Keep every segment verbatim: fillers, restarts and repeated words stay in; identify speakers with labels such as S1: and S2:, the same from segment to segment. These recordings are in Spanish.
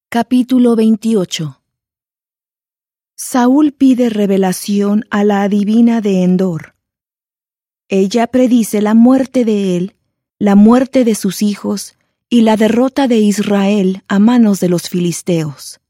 S1: Capítulo veintiocho. Saúl pide revelación a la adivina de Endor. Ella predice la muerte de él, la muerte de sus hijos y la derrota de Israel a manos de los filisteos.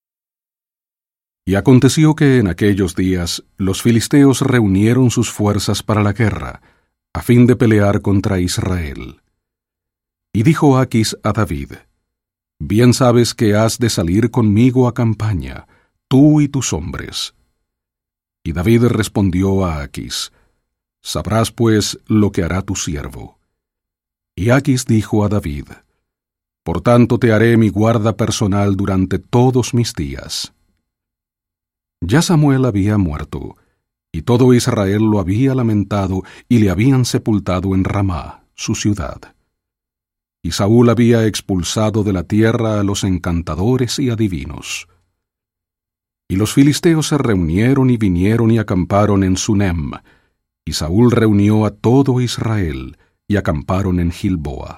S2: Y aconteció que en aquellos días los filisteos reunieron sus fuerzas para la guerra, a fin de pelear contra Israel. Y dijo Aquis a David: Bien sabes que has de salir conmigo a campaña, tú y tus hombres. Y David respondió a Aquis: Sabrás pues lo que hará tu siervo. Y Aquis dijo a David: Por tanto te haré mi guarda personal durante todos mis días. Ya Samuel había muerto, y todo Israel lo había lamentado, y le habían sepultado en Ramá, su ciudad. Y Saúl había expulsado de la tierra a los encantadores y adivinos. Y los filisteos se reunieron y vinieron y acamparon en Sunem, y Saúl reunió a todo Israel, y acamparon en Gilboa.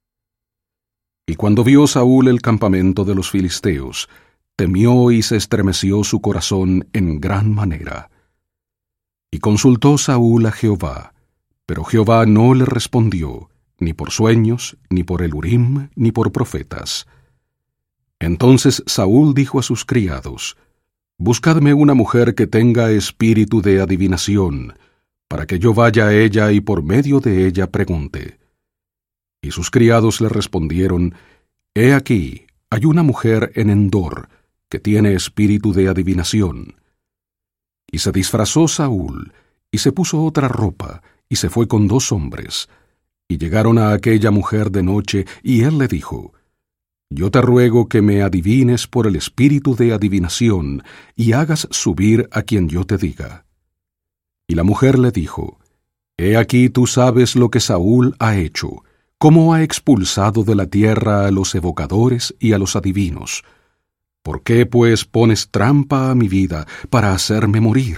S2: Y cuando vio Saúl el campamento de los filisteos, temió y se estremeció su corazón en gran manera. Y consultó Saúl a Jehová, pero Jehová no le respondió, ni por sueños, ni por el Urim, ni por profetas. Entonces Saúl dijo a sus criados: Buscadme una mujer que tenga espíritu de adivinación, para que yo vaya a ella y por medio de ella pregunte. Y sus criados le respondieron: He aquí, hay una mujer en Endor, que tiene espíritu de adivinación. Y se disfrazó Saúl, y se puso otra ropa, y se fue con dos hombres. Y llegaron a aquella mujer de noche, y él le dijo: Yo te ruego que me adivines por el espíritu de adivinación, y hagas subir a quien yo te diga. Y la mujer le dijo: He aquí tú sabes lo que Saúl ha hecho, cómo ha expulsado de la tierra a los evocadores y a los adivinos. ¿Por qué, pues, pones trampa a mi vida para hacerme morir?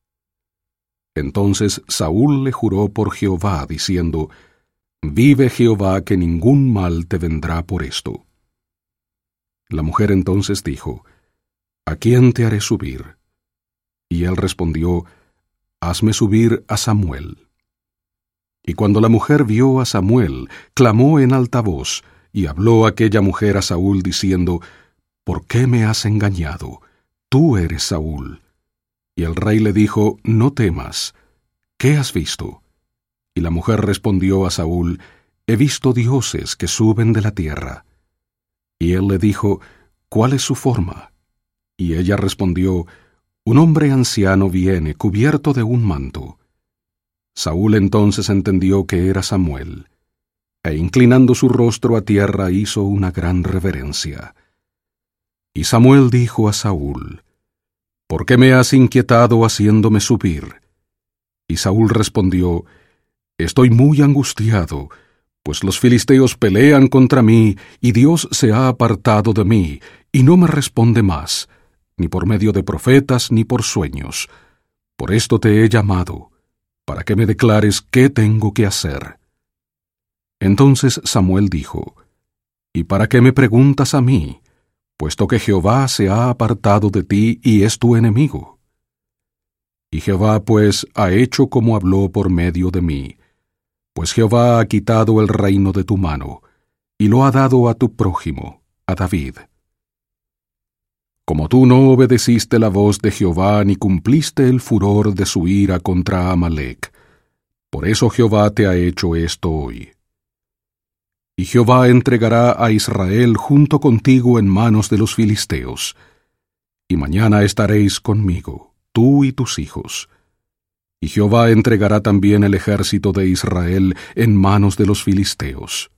S2: Entonces Saúl le juró por Jehová, diciendo: Vive Jehová, que ningún mal te vendrá por esto. La mujer entonces dijo: ¿A quién te haré subir? Y él respondió: Hazme subir a Samuel. Y cuando la mujer vio a Samuel, clamó en alta voz, y habló aquella mujer a Saúl, diciendo: ¿Por qué me has engañado? Tú eres Saúl. Y el rey le dijo: No temas. ¿Qué has visto? Y la mujer respondió a Saúl: He visto dioses que suben de la tierra. Y él le dijo: ¿Cuál es su forma? Y ella respondió: Un hombre anciano viene cubierto de un manto. Saúl entonces entendió que era Samuel, e inclinando su rostro a tierra hizo una gran reverencia. Y Samuel dijo a Saúl: ¿Por qué me has inquietado haciéndome subir? Y Saúl respondió: Estoy muy angustiado, pues los filisteos pelean contra mí, y Dios se ha apartado de mí, y no me responde más, ni por medio de profetas, ni por sueños. Por esto te he llamado, para que me declares qué tengo que hacer. Entonces Samuel dijo: ¿Y para qué me preguntas a mí, puesto que Jehová se ha apartado de ti y es tu enemigo? Y Jehová pues ha hecho como habló por medio de mí, pues Jehová ha quitado el reino de tu mano, y lo ha dado a tu prójimo, a David. Como tú no obedeciste la voz de Jehová, ni cumpliste el furor de su ira contra Amalec, por eso Jehová te ha hecho esto hoy. Y Jehová entregará a Israel junto contigo en manos de los filisteos, y mañana estaréis conmigo, tú y tus hijos. Y Jehová entregará también el ejército de Israel en manos de los filisteos.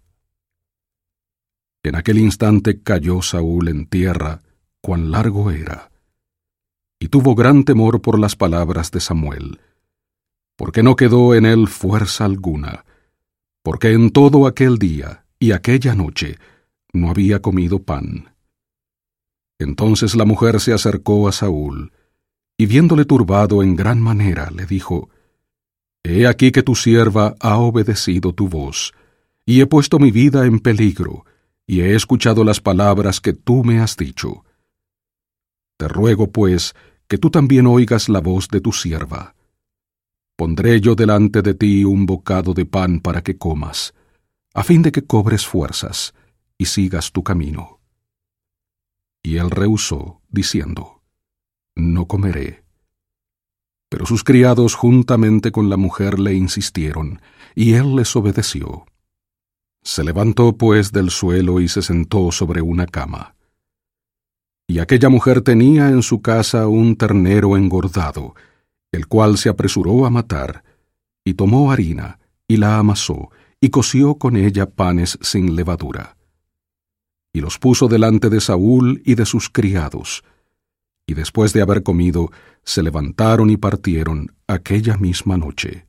S2: En aquel instante cayó Saúl en tierra, cuán largo era, y tuvo gran temor por las palabras de Samuel, porque no quedó en él fuerza alguna, porque en todo aquel día y aquella noche no había comido pan. Entonces la mujer se acercó a Saúl, y viéndole turbado en gran manera, le dijo: He aquí que tu sierva ha obedecido tu voz, y he puesto mi vida en peligro, y he escuchado las palabras que tú me has dicho. Te ruego, pues, que tú también oigas la voz de tu sierva. Pondré yo delante de ti un bocado de pan para que comas, a fin de que cobres fuerzas y sigas tu camino. Y él rehusó, diciendo, No comeré. Pero sus criados juntamente con la mujer le insistieron, y él les obedeció. Se levantó pues del suelo y se sentó sobre una cama. Y aquella mujer tenía en su casa un ternero engordado, el cual se apresuró a matar, y tomó harina, y la amasó, y coció con ella panes sin levadura. Y los puso delante de Saúl y de sus criados, y después de haber comido, se levantaron y partieron aquella misma noche.